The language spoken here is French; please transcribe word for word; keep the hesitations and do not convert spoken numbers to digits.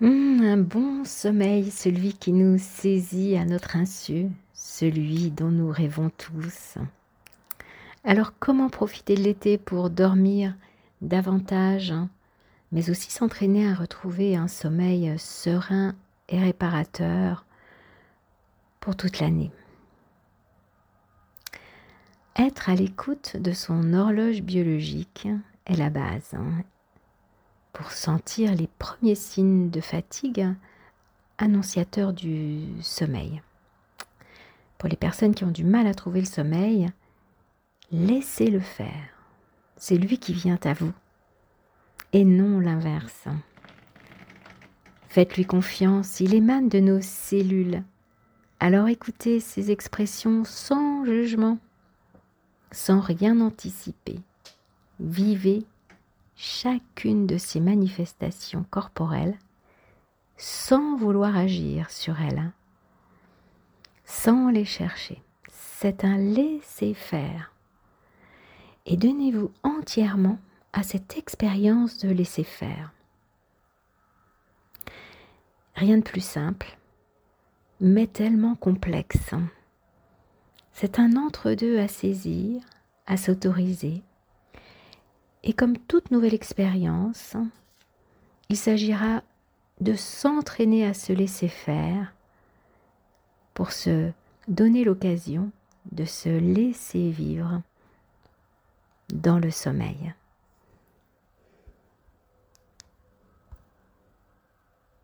Mmh, un bon sommeil, celui qui nous saisit à notre insu, celui dont nous rêvons tous. Alors comment profiter de l'été pour dormir davantage, hein, mais aussi s'entraîner à retrouver un sommeil serein et réparateur pour toute l'année? Être à l'écoute de son horloge biologique est la base, hein, pour sentir les premiers signes de fatigue annonciateurs du sommeil. Pour les personnes qui ont du mal à trouver le sommeil, laissez-le faire. C'est lui qui vient à vous et non l'inverse. Faites-lui confiance, il émane de nos cellules. Alors écoutez ces expressions sans jugement, sans rien anticiper. Vivez chacune de ces manifestations corporelles sans vouloir agir sur elles, sans les chercher. C'est un laisser-faire. Et donnez-vous entièrement à cette expérience de laisser faire. Rien de plus simple, mais tellement complexe. C'est un entre-deux à saisir, à s'autoriser. Et comme toute nouvelle expérience, il s'agira de s'entraîner à se laisser faire pour se donner l'occasion de se laisser vivre dans le sommeil.